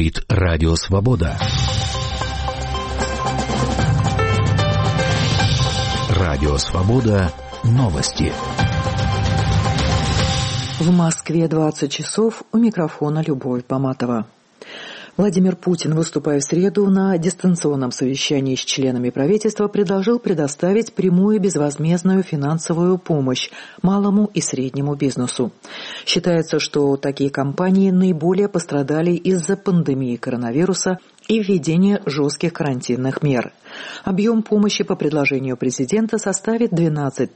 Говорит Радио Свобода. Радио Свобода. Новости. В Москве 20 часов. У микрофона Любовь Баматова. Владимир Путин, выступая в среду на дистанционном совещании с членами правительства, предложил предоставить прямую безвозмездную финансовую помощь малому и среднему бизнесу. Считается, что такие компании наиболее пострадали из-за пандемии коронавируса и введения жестких карантинных мер. Объем помощи по предложению президента составит 12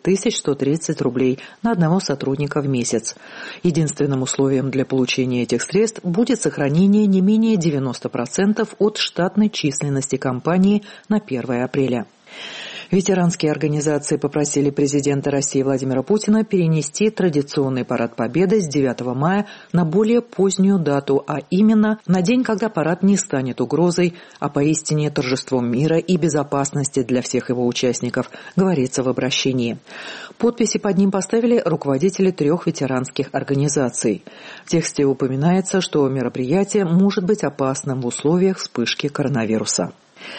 130 рублей на одного сотрудника в месяц. Единственным условием для получения этих средств будет сохранение не менее 90% от штатной численности компании на 1 апреля. Ветеранские организации попросили президента России Владимира Путина перенести традиционный парад Победы с 9 мая на более позднюю дату, а именно на день, когда парад не станет угрозой, а поистине торжеством мира и безопасности для всех его участников, говорится в обращении. Подписи под ним поставили руководители 3 ветеранских организаций. В тексте упоминается, что мероприятие может быть опасным в условиях вспышки коронавируса.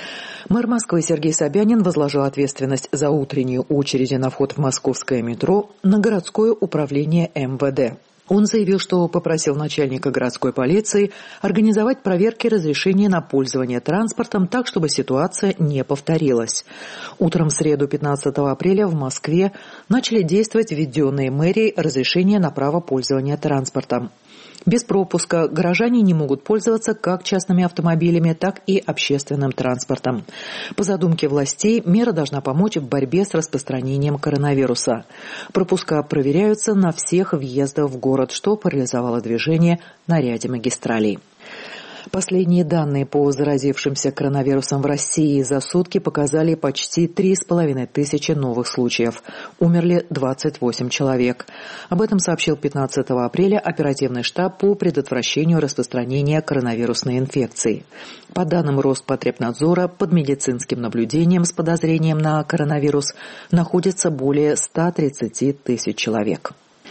Мэр Москвы Сергей Собянин возложил ответственность за утренние очереди на вход в московское метро на городское управление МВД. Он заявил, что попросил начальника городской полиции организовать проверки разрешения на пользование транспортом так, чтобы ситуация не повторилась. Утром в среду 15 апреля в Москве начали действовать введенные мэрией разрешения на право пользования транспортом. Без пропуска горожане не могут пользоваться как частными автомобилями, так и общественным транспортом. По задумке властей, мера должна помочь в борьбе с распространением коронавируса. Пропуска проверяются на всех въездах в город, что парализовало движение на ряде магистралей. Последние данные по заразившимся коронавирусом в России за сутки показали почти 3500 новых случаев. Умерли 28 человек. Об этом сообщил 15 апреля оперативный штаб по предотвращению распространения коронавирусной инфекции. По данным Роспотребнадзора, под медицинским наблюдением с подозрением на коронавирус находится более 130 тысяч человек.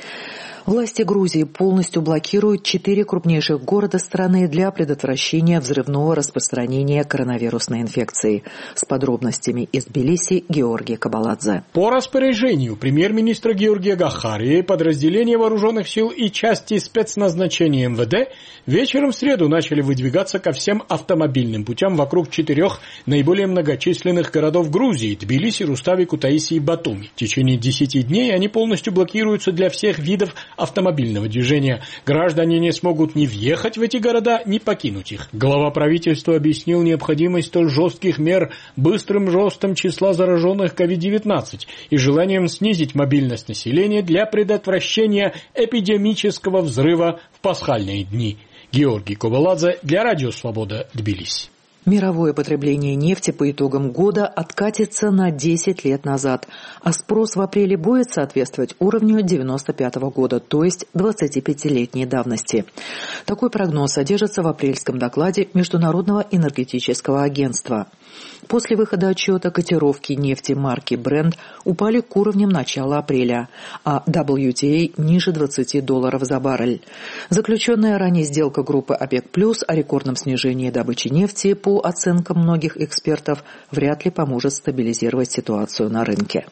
Власти Грузии полностью блокируют 4 крупнейших города страны для предотвращения взрывного распространения коронавирусной инфекции. С подробностями из Тбилиси Георгий Кабаладзе. По распоряжению премьер-министра Георгия Гахарии подразделения вооруженных сил и части спецназначения МВД вечером в среду начали выдвигаться ко всем автомобильным путям вокруг 4 наиболее многочисленных городов Грузии – Тбилиси, Рустави, Кутаиси и Батуми. В течение 10 дней они полностью блокируются для всех видов автомобильного движения. Граждане не смогут ни въехать в эти города, ни покинуть их. Глава правительства объяснил необходимость столь жестких мер быстрым ростом числа зараженных COVID-19 и желанием снизить мобильность населения для предотвращения эпидемического взрыва в пасхальные дни. Георгий Кабаладзе для Радио Свобода, Тбилиси. Мировое потребление нефти по итогам года откатится на 10 лет назад, а спрос в апреле будет соответствовать уровню 1995 года, то есть 25-летней давности. Такой прогноз содержится в апрельском докладе Международного энергетического агентства. После выхода отчета котировки нефти марки Brent упали к уровням начала апреля, а WTI ниже $20 за баррель. Заключенная ранее сделка группы ОПЕК+, о рекордном снижении добычи нефти, по оценкам многих экспертов, вряд ли поможет стабилизировать ситуацию на рынке.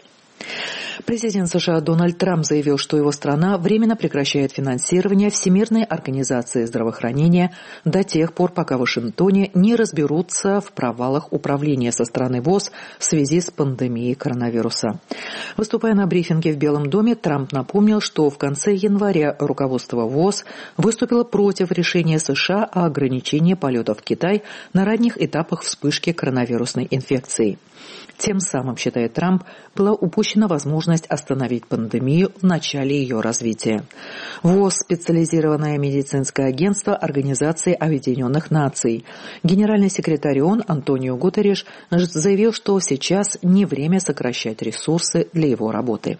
Президент США Дональд Трамп заявил, что его страна временно прекращает финансирование Всемирной организации здравоохранения до тех пор, пока в Вашингтоне не разберутся в провалах управления со стороны ВОЗ в связи с пандемией коронавируса. Выступая на брифинге в Белом доме, Трамп напомнил, что в конце января руководство ВОЗ выступило против решения США о ограничении полетов в Китай на ранних этапах вспышки коронавирусной инфекции. Тем самым, считает Трамп, была упущена возможность остановить пандемию в начале ее развития. ВОЗ – специализированное медицинское агентство Организации Объединенных Наций. Генеральный секретарь ООН Антонио Гутерриш заявил, что сейчас не время сокращать ресурсы для его работы.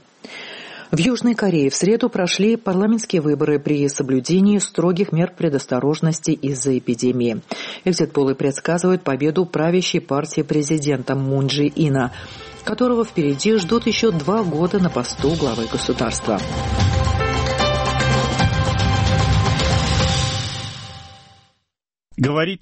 В Южной Корее в среду прошли парламентские выборы при соблюдении строгих мер предосторожности из-за эпидемии. Экзит-полы предсказывают победу правящей партии президента Мун Чжэ Ина, которого впереди ждут еще 2 года на посту главы государства. Говорит